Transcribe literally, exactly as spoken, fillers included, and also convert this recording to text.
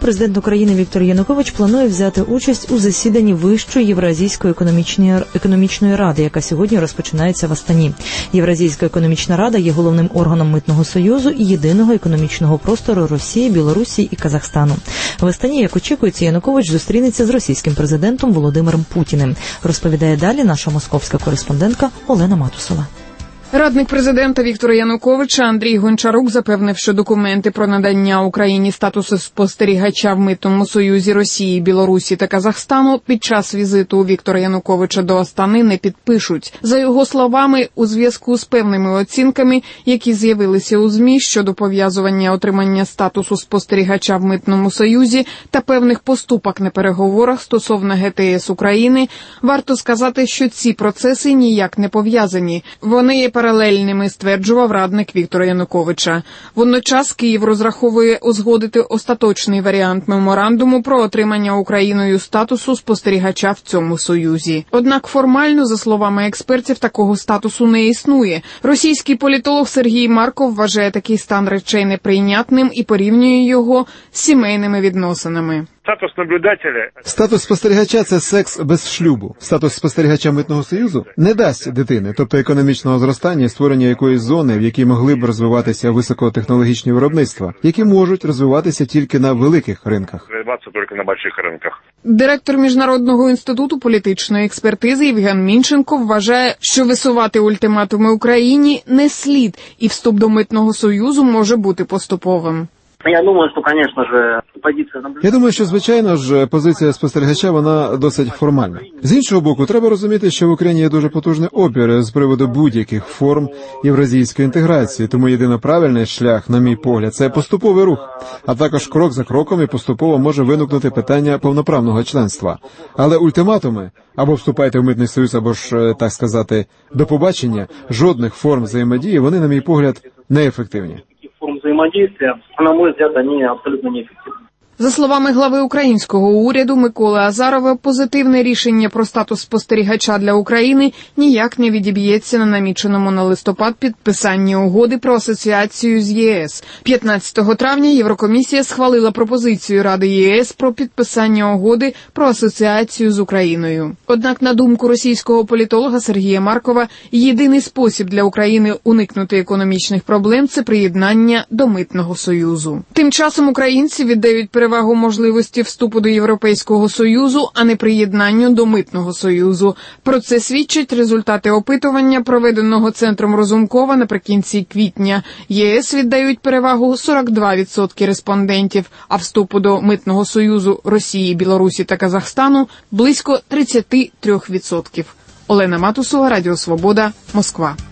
президент України Віктор Янукович планує взяти участь у засіданні Вищої Євразійської економічної, економічної ради, яка сьогодні розпочинається в Астані. Євразійська економічна рада є головним органом Митного союзу і єдиного економічного простору Росії, Білорусі і Казахстану. В Астані, як очікується, Янукович зустрінеться з російським президентом Володимиром Путіним. Розповідає далі наша московська кореспондентка Олена Матусова. Радник президента Віктора Януковича Андрій Гончарук запевнив, що документи про надання Україні статусу спостерігача в Митному союзі Росії, Білорусі та Казахстану під час візиту Віктора Януковича до Астани не підпишуть. За його словами, у зв'язку з певними оцінками, які з'явилися у ЗМІ щодо пов'язування отримання статусу спостерігача в Митному союзі та певних поступок на переговорах стосовно ГТС України, варто сказати, що ці процеси ніяк не пов'язані. Вони є паралельними, стверджував радник Віктора Януковича. Водночас Київ розраховує узгодити остаточний варіант меморандуму про отримання Україною статусу спостерігача в цьому союзі. Однак формально, за словами експертів, такого статусу не існує. Російський політолог Сергій Марков вважає такий стан речей неприйнятним і порівнює його з сімейними відносинами. Статус наблюдателя. Статус спостерігача – це секс без шлюбу. Статус спостерігача Митного союзу не дасть дитини, тобто економічного зростання і створення якоїсь зони, в якій могли б розвиватися високотехнологічні виробництва, які можуть розвиватися тільки на великих ринках. Розвиватися тільки на великих ринках. Директор Міжнародного інституту політичної експертизи Євген Мінченко вважає, що висувати ультиматуми Україні не слід, і вступ до Митного союзу може бути поступовим. Я думаю, що, звісно ж, позиція наблюдателя... Я думаю, що, звичайно ж, позиція спостерігача, вона досить формальна. З іншого боку, треба розуміти, що в Україні є дуже потужний опір з приводу будь-яких форм євразійської інтеграції, тому єдино правильний шлях, на мій погляд, це поступовий рух, а також крок за кроком і поступово може виникнути питання повноправного членства. Але ультиматуми, або вступайте в Митний союз, або ж, так сказати, до побачення, жодних форм взаємодії, вони, на мій погляд, неефективні. Форм взаимодействия, на мой взгляд, они абсолютно неэффективны. За словами глави українського уряду Миколи Азарова, позитивне рішення про статус спостерігача для України ніяк не відіб'ється на наміченому на листопад підписанні угоди про асоціацію з ЄС. п'ятнадцятого травня Єврокомісія схвалила пропозицію Ради ЄС про підписання угоди про асоціацію з Україною. Однак, на думку російського політолога Сергія Маркова, єдиний спосіб для України уникнути економічних проблем – це приєднання до Митного союзу. Тим часом українці віддають перевагу перевагу можливості вступу до Європейського Союзу, а не приєднанню до Митного Союзу. Про це свідчать результати опитування, проведеного Центром Розумкова наприкінці квітня. ЄС віддають перевагу сорок два відсотки респондентів, а вступу до Митного Союзу Росії, Білорусі та Казахстану – близько тридцять три відсотки. Олена Матусова, Радіо Свобода, Москва.